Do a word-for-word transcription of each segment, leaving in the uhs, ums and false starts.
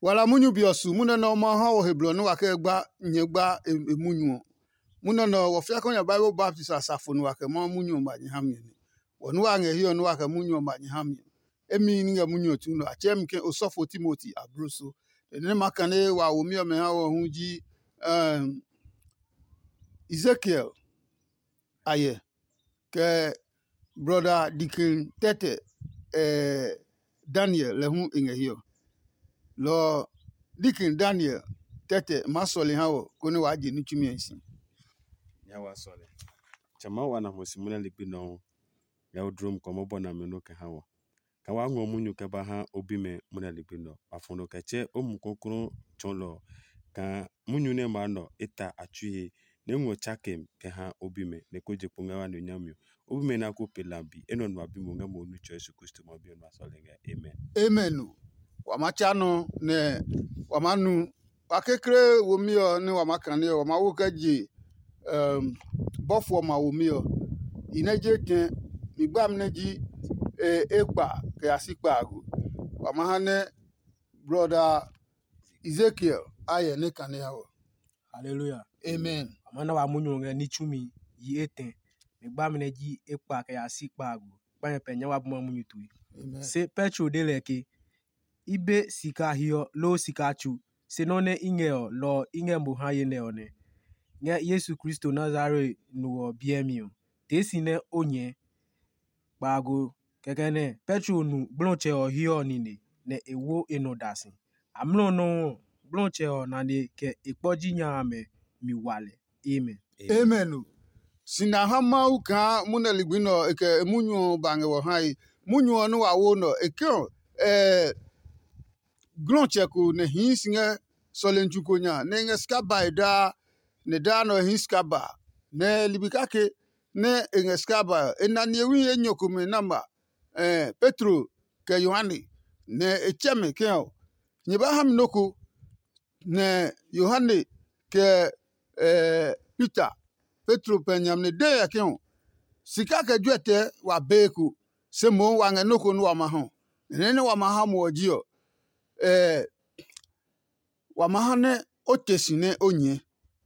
wala munyu biosu muna no ma ha o heblo no wake gba nyegba emunyu muna no wo fia konya Bible Baptist asafo no wake ma munyu ma nyi hamye wonu wa nge hiyo no wake munyu ma nyi hamye emi ni nga munyu tu no achem ke osofo Timothy abruso ne makane wa omi o me ha wo hunji um Ezekiel aye ke brother Dikin Tete eh Daniel le hu nge hiyo lo Dikin Daniel Tete masoli hawo koni waje ni tumi ensi ya wasole chama wana mosimuna libino ya odrum komo bona me no ke hawo ka wa ngo munyu ke ba ha obi me muna libino afono ka che omukokoro cholo ka munyu ne ma no eta atue ne ngo chakem ke ha obi me ne koje punga wa no nyamyo obi me na ko pelambi eno no abi mo nga mo nu cho Yesu Kristo mo bi no asole nga amen amen wamachano ne wamanu wakekre womio ne wamakane wamawokaji um bofo ma womio inaje ke migbam neji e egba ke asikpa agu wamahane brother Ezekiel aye ne kane yawo hallelujah amen amana wa munyu nga ni chumi yi eten migbam neji ekpa ke asikpa agu pa penya wa buma munyu tu amen se petro de leke ibe sika hiyo lo sika chu se no ne ingeo lo inge mbu ha ye ne one nya Yesu Kristo Nazare no biemio tesi ne onye bago kekene petro nu blonche o hiyo nini ne ewo enodasi amlo no blonche o na ne ke ipoji nya ame mi wale amen amen sina hama uka muna ligbino eke munyu bange wo hai munyu no awo no eke eh gloncheku ne hinsinga solenchukonya ne nge skaba ida ne dano hinskaba ne libikake ne nge skaba enani ewi enyokume namba eh Petro ke Yohane ne echeme ke nyiba ham noko ne Yohane ke eh Peter Petro penyam ne de ya ke sika ke dwete wa beku se mo wa nge noko no wa ma ho ne ne wa ma ha mo ojio eh wamahane otesine onye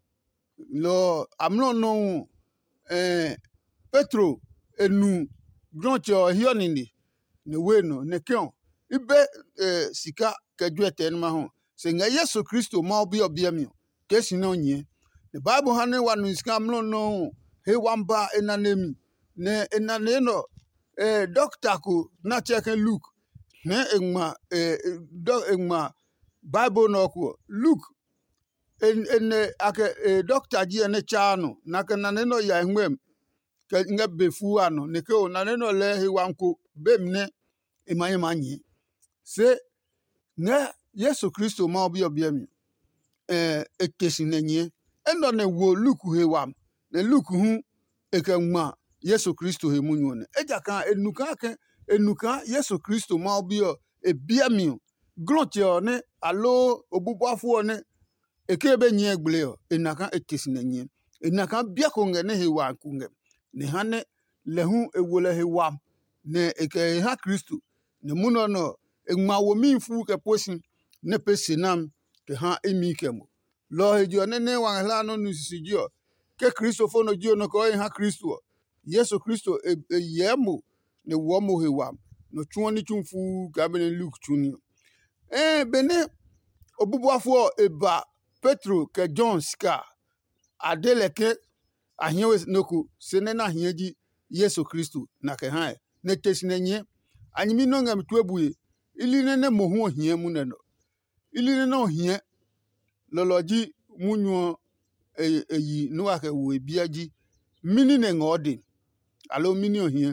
lo amno no eh Petro enu groncho hionini ne weno ne kion ibe eh sika kedwete nma ho se nga Yesu Kristo ma obi obiamio tesine onye the Bible hane wanu sika amno no he wamba enanemi ne enane no eh doctor ko na check Luke ne engma eh do engma Bible no ko Luke en en ake e doctor ji ene chano na kana ne no ya hwem ke nga befu ano ne ke o na ne no le he wanko bemne e manye manye se ne Yesu Kristo ma obi obi ami eh ekesi nenye eno ne wo Luke he wam ne Luke hu e ke nwa Yesu Kristo he munyo ne eja kan enuka ke enuka Yesu Kristo ma obi o e biami glotio ne alo obubuafu ne ekebe nye egbleo enaka ekesina nye enaka bia konge ne hewa kunge ne hane lehu ewole hewa ne eke ha Kristo ne muno no egma wo minfu ke posin ne pesinam ke ha emi kemo lo hejo ne ne wa hla no nusijio ke Kristo fo no jio no ko ha Kristo Yesu Kristo e, e yemo ne wo mo hewa no chuoni chumfu gabe Luke chuni eh bene obubuafo eba Petro ke John ska adeleke ahiewe noku sene na ahieji Yesu Kristo na ke ha ne tesinenye anyimi no ngam tuebuye ili ne mohu ohie mu ne no ili ne no ohie loloji munyo eyi no ake wo ebiaji mini ne ngodi alo mini ohie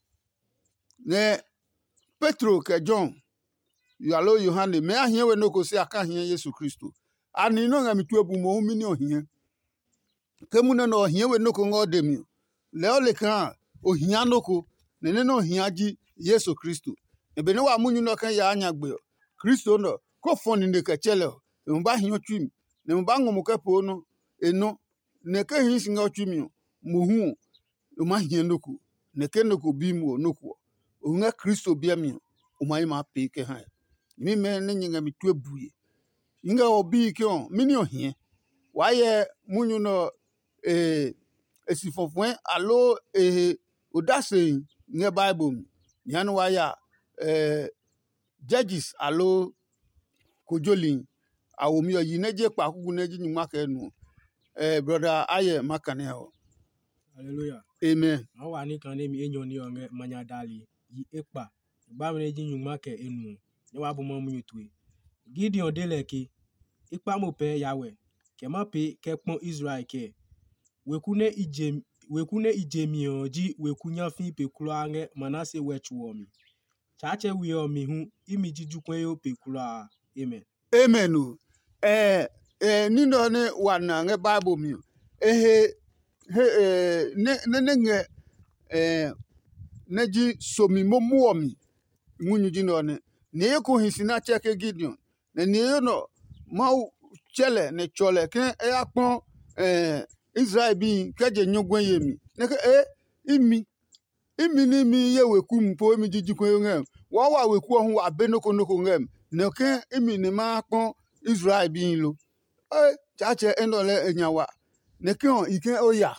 ne Petro ke John yalo Yohane me ahiewe noku se aka ahie Yesu Kristo ani no ngam tuebu mo mini ohie kemune no ohie we noko ngodemi le ole kan ohia noko ne ne no ohia ji Yesu Kristo ebe ne wa munyu no kan ya anya gbe Kristo no ko foni ne ka chele e mba hia twim ne mba ngomu ka po no eno ne ka hin singa twim mo hu o ma hia noko ne ke noko bi mu noko o nga Kristo bia mi o ma ma pe ke ha mi me ne nyinga mi tuebuye inga obi kion mini ohie waye munyu no eh esifofwen alo eh odase nye bible yan waya eh judges alo kojolin awomi oyi neje pa kugu neji nyuma kenu eh brother aye makane ho. Hallelujah. Amen. Awa wani kan mi enyo ni onge manya dali yi ekpa gba mi ji nyuma ke enu ni wa bu mo mu yutwe Gideon dele ki ikpa mo pe yawe ke ma pe ke pon Israel ke wekune ijem wekune ijemi oji wekunya fi pe kula nge manase wechuo mi chache wi o mi hu imi jijukwe yo pe kula. Amen. Amen. o. Eh eh nino ne wana nge bible mi eh he eh ne ne nge eh neji somi momuo mi munyu jino ne ne ko hisina cheke Gideon ne ne no mau chele ne chole ke e apon eh Israel bi keje nyogwen yemi ne ke eh imi imi ni mi ye weku mpo mi jijikwen ngem wa wa weku ohun wa benoko noko ngem ne ke imi ni ma pon Israel bi lo eh chache enole enyawa ne ke on ike oya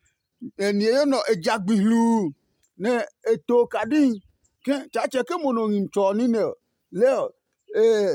eni ye no ejagbihlu ne eto kadin ke chache ke mono ngimcho ni ne leo eh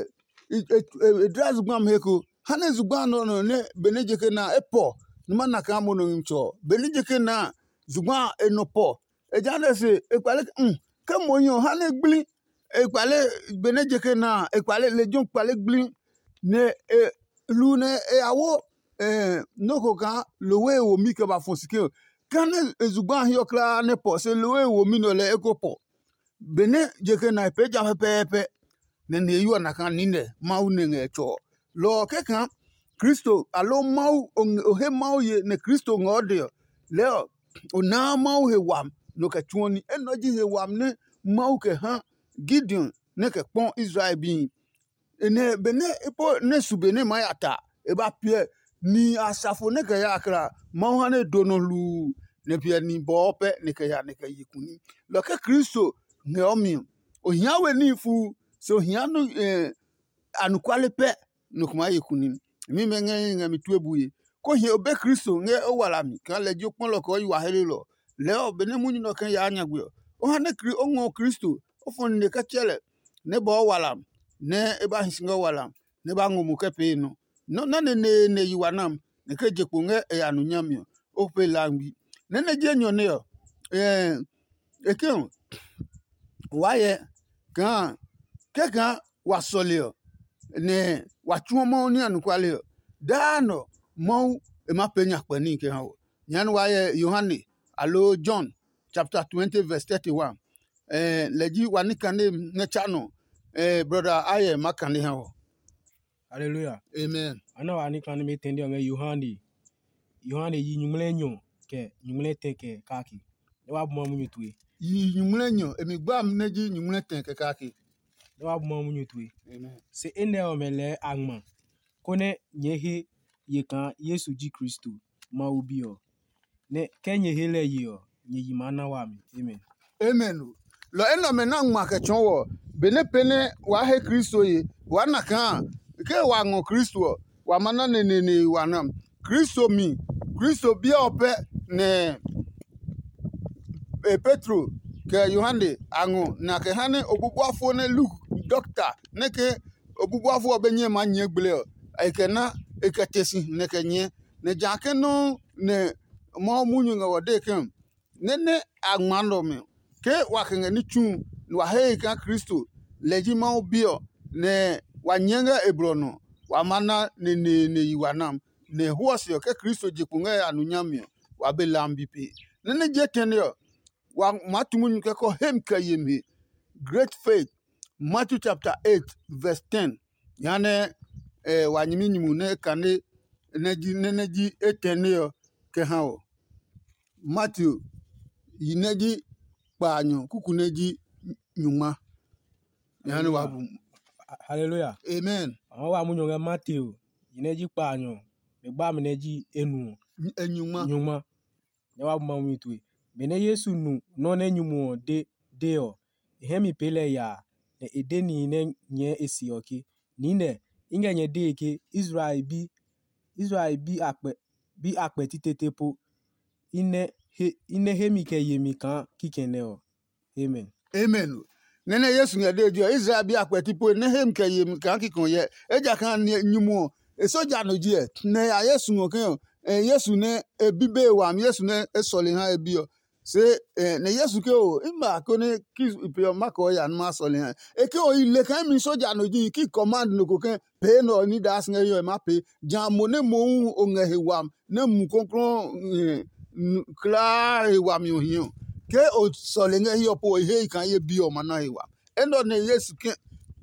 dress gbam heko hane zugban no no ne benejeke na epo nima na ka mono ngimcho benejeke na zugban enopo ejane se ekwale mm ke moyo hane gbli ekwale benejeke na ekwale lejon kwale gbli ne e lu ne e awo eh noko ka lowe wo mi ke ba fonsike kane ezugban hi okla ne po se lowe wo mi no le ekopo bene jeke na peja pepe ne ne yu na kan ni ne mau ne ngecho lo ke kan Kristo alo mau o he mau ye ne Kristo ngode leo ona mau he wam no ke tuoni enoji he wam ne mau ke ha Gideon ne ke pon Israel bi ene bene epo ne subene mayata e ba pie ni asafo ne ke ya akra mau ha ne donolu ne pie ni bope ne ke ya ne ke yikuni lo ke Kristo ne omi ohiawe ni fu so hianu eh, anukwale pe no kuma yikuni mi menge nga mi tuebuye ko hi obe Kristo nge owala mi kan lejo pon lo ko yiwa hele lo le obene munyi no kan ya anyagwe o ha ne kri onwo Kristo o fon ne ka chele ne bo wala ne e ba hinsinga wala ne ba ngumu ke pe no no na ne ne ne yiwa nam ne ke je nge e anu nyami o pe lambi ne ne je nyo ne yo eh e ke waye kan ke kan wasole ne wachuomo ni anukwale dano mo e ma penya pani ke hawo nyan waye Yohane alo John chapter twenty verse thirty-one eh leji wanikane ne chano eh brother aye makane hawo. Hallelujah. Amen. Ana wani kan mi tendi onge Yohane Yohane yi nyumle nyo ke nyumle teke kaki ne wa bu mo mu yutwe yi nyumle nyo emi gba mneji nyumle teke kaki ne wa bu mo mu yutwe. Amen. Se ene omele angma kone nyehe yekan Yesu ji Kristo ma ubio ne kenye hele yo nye yimana wa mi. Amen. Amen. Lo eno mena ngma ke chonwo bene pene wa he Kristo ye wa na kan ke wa ngo Kristo wa mana ne ne ne wa nam Kristo mi Kristo bia ope ne e Petro ke Yohane ango na ke hane obubuafo ne Luke doctor ne ke obubuafo obenye ma nye gble e ke na e ke tesi ne ke nye ne jake no ne mo munyu nga wode kem ne ne agmando me ke wa ke ni chu wa he ka Kristo leji ma obio ne wa nyenga ebrono wa mana ne ne ne yiwanam ne huosio ke Kristo jikunga anunyamio wa be lambi pe ne ne jetenio wa matumun ke ko hem kayemi great faith Matthew chapter eight verse ten yane eh wa nyimi nyimu ne kane neji neji etenio ke hawo Matthew yineji panyo kukuneji nyuma yane wa bu. Hallelujah. Amen. Awon wa mu nyo Matthew yineji pa anyo me gba mi neji enu Enyuma nyuma ne wa bu mo mu yutwe bene Yesu nu no ne nyumu de de o hemi pele ya ne edeni ne nye esi oki ni ne inge nye de ke Israel bi Israel bi akpe bi akpe titete po ine he ine hemi ke yemi kan kikene o. Amen. Amen. Nene Yesu nye de dio Israel bi akweti po ne hem ke yem kan ki kon ye. Eja kan nyumo. E soja no die. Ne ya Yesu ngo kan. E Yesu ne e bibe wa mi Yesu ne e sole han e bio. Se eh, ne Yesu ke o imba ko ne ki pe mako ya no ma sole han. E ke o ile kan mi soja no di ki command no ko kan pe no ni das nge yo e ma pe. Jan mo ne mo o nge hewam ne mu konkron kla hewam yo hiyo. Ke o solenge hiyo po he kan ye bi o mana hiwa endo ne Yesu ke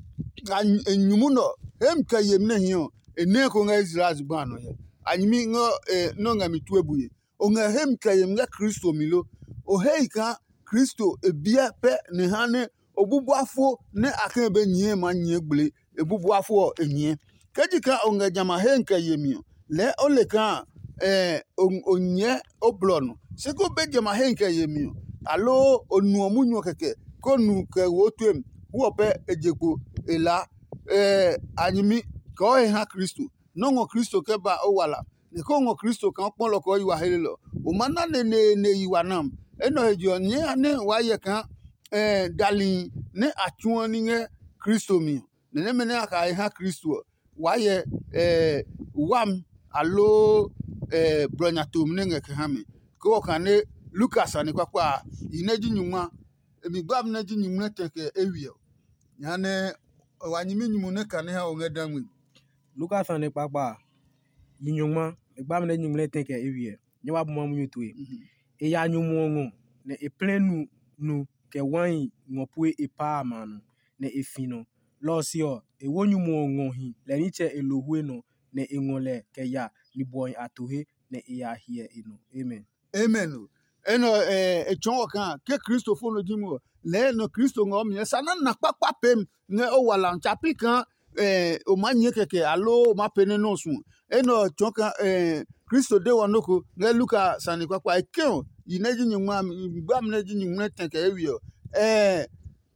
enyumu no hem ka yem ne hiyo ene ko nga Israel zugba no ye anyimi ngo no nga mitu ebuye o nga hem ka yem nga Kristo milo o he kan Kristo ebia pe ne hane obubuafo ne akan be nyie ma nyie gbele ebubuafo enye kejika o nga jama hem ka yemio le o le kan eh onye oblono seko be jama hem ka yemio alo onu omunyo keke konu ke wotem huope ejeko ela eh anyimi ko e ha Kristo nongo Kristo ke ba owala ne ko ngo Kristo kan pon lo ko yiwa helelo o mana ne ne ne yiwa nam eno ejo nye ane wa ye kan eh dali ne atuon ni nge Kristo mi ne ne mene aka e ha Kristo wa ye eh wam alo eh bronya tom ne nge ke ha mi ko kan ne Lucas ani kwa kwa ineji nyuma emi gbam na ji nyuma teke ewie yane wanyimi nyumu ne kan ha o ngedanwe Lucas ane papa yinyuma egba me nyumle tenke ewie nyewa bo mamu nyutwe e ya nyumu ngo ne e plenu nu ke wan ngopwe e pa manu ne e fino lo sio e wonyumu ngo hi le ni che elohwe no ne engole ke ya ni boy atohe ne e ya hie eno. Amen. Amen. Eno eh echon kan ke Kristo fo no dimu le no Kristo ngo mi sana na papa pem ne o wala chapi kan eh o manye keke alo o ma pene no sun eno chon kan eh Kristo de wonoko ne Luka sani kwakwa ekon yineji nyuma gbam neji nyuma tenke ewio eh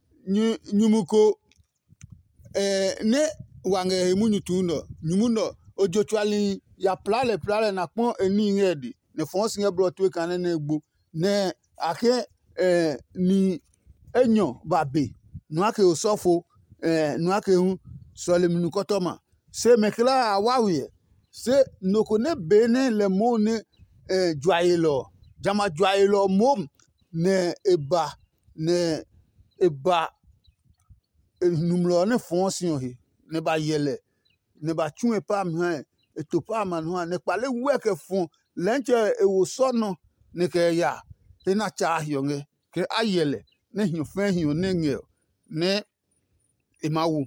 nyumuko eh ne wange munyutu no nyumuno ojochwali ya plale plale na pon eni ngedi ne fonsi nge bro tu kan ne egbo ne ake eh ni enyo babe no ake osofo eh no ake hu solemnu kotoma se mekla awawe se noko ne bene le mo ne eh joyelo jama joyelo mom ne eba ne eba numlo ne fonsi ohi ne ba yele ne ba tun e pa mi e to pa ma no ne pale weke fun lenche e wo sono ne ke ya te na cha hionge ke ayele ne hiun fe hiun ne nge ne e mawu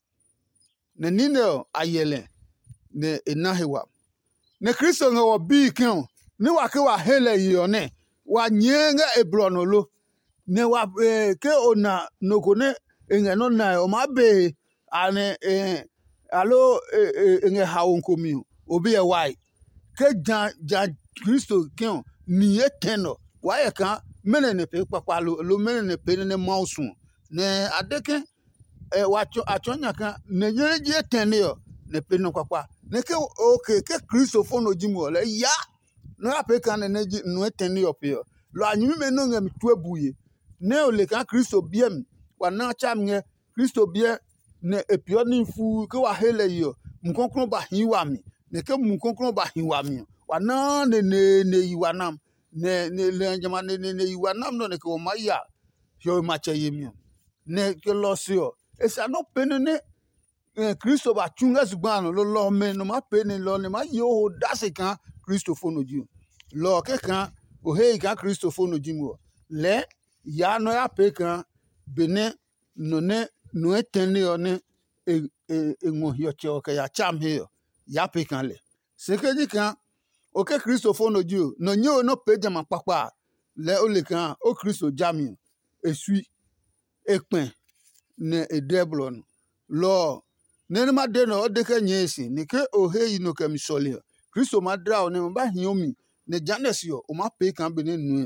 ne nine ayele ne enahewa ne Kristo nge wo bi kin ni wa ke wa hele yo ne wa nyenga e blonolo ne wa eh, ke ona noko ne nge no na o ma be ane eh alo nge hawo nkomi obi e wai ke jan jan Kristo kin ni eteno wa ye kan mene ne pe papa lo lo mene ne pe ne mausun ne adeke e wa atonya kan ne yere je etene yo ne pe no papa ne ke okay ke Kristo fo no jimu le ya no ape kan ne no etene yo pe yo lo anyimi me no ngam tu ebuye ne o le kan Kristo biem wa na cha mge Kristo bie ne epio ni fu ke wa hele yo mkonkron ba hiwa mi ne ke mkonkron ba hiwa mi wa na ne ne ne yiwa nam ne ne le jama ne ne yiwa nam no ne ke o maya yo ma che yemi ne ke lo sio e sa no pene ne Kristo ba chunga zugban lo lo me no ma pene lo ne ma yo dase kan Kristo fo no ji lo ke kan o he kan Kristo fo no ji mo le ya no ya pe kan bene no ne no etene o ne e e ngo yo che o ke ya cham he ya pe kan le se ke di kan o ke Kristo fo no ji no nyo no pe jama papa le o le kan o Kristo jami esui ekpen ne edeblon lo ne ma de no de ke nyesi ni ke o he yi no ke mi sole Kristo ma dra o ne ba hiomi ne janes yo o ma pe kan be ne nu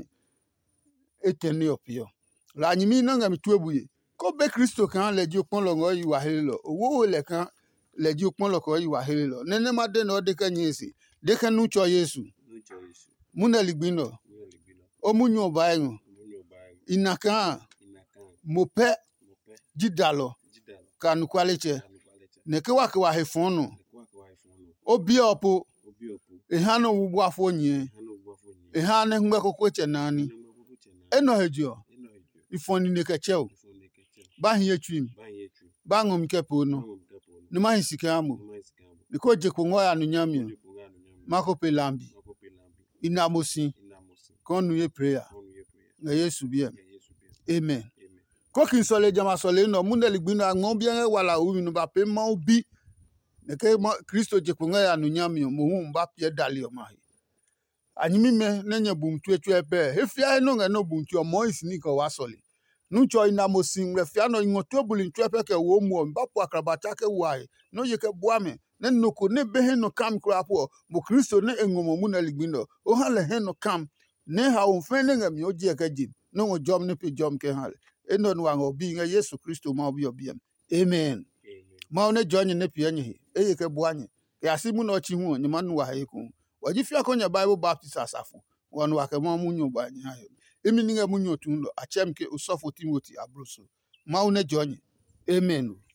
etene opio la nyimi na ngam tuebuye ko be Kristo kan le ju pon lo ngo yi wa hele lo owo le kan le ji ukpon lo ko yi wa hele lo nene ma de no de ke nyesi de ke nu cho Yesu n'uche Yesu muna ligbino mụ eligbino o munyo ba engu mụnye ụgbọala inaka ịnaka mope mope jidalo jidala kanu kwaleche anụkwalịcha ne ke wa ke wa he funu lekwa akwa ife ọnụ obi opo obi opu e ha no wugbu afọ nye ha na ugbu afọ e nye ha ne ngbe kokko che nani n'ime ọgwụgwụ che na eno hejo ịnọ eju ifoni ne ke cheo ifo na-ekeche ba hiye twim banye echu ba ngom ke pono gbanwe m kepụ ọnụ ni ma hisike amu n'ime isi ka bụ ni ko je ko ngo ya nu nyamio onye kwụrụ anụ ya mako pe lambi mako pela mbi ina mosi ina musi ko nu ye prayer ọnụ ye pụya nga Yesu bien ya Yesu bịa amen amen ko kin sole jama sole no munde ligbino angon bien wala u nu ba pe ma obi ne ke Kristo je ko ngo ya nu nyamio mo hu ba pie dali o ma anyimi me nenye bumtu etu ebe hefia no nga no bumtu o mo isini ko wa sole nu cho ina mosi ngre fia no ngoto buli ntu epe ke wo mu mba po akrabata ke wai no ye ke boame ne no ko ne be he no kam krapo mo Kristo ne engomo mu na ligbino o ha le he no kam ne ha o fe ne ngam yo je ke jim no ngo jom ne pe jom ke ha eno no ngo bi nga Yesu Kristo ma obi obi amen amen ma ne jonye ne pie nye e ye ke boanye ke asimu no chi hu nyima no wa he ku waji fia ko nya Bible Baptist asafo wonu wa ke mo munyo ba nya ha emi ninga munyo tundo achem ke usofo Timothy abruso ma ne jonye amen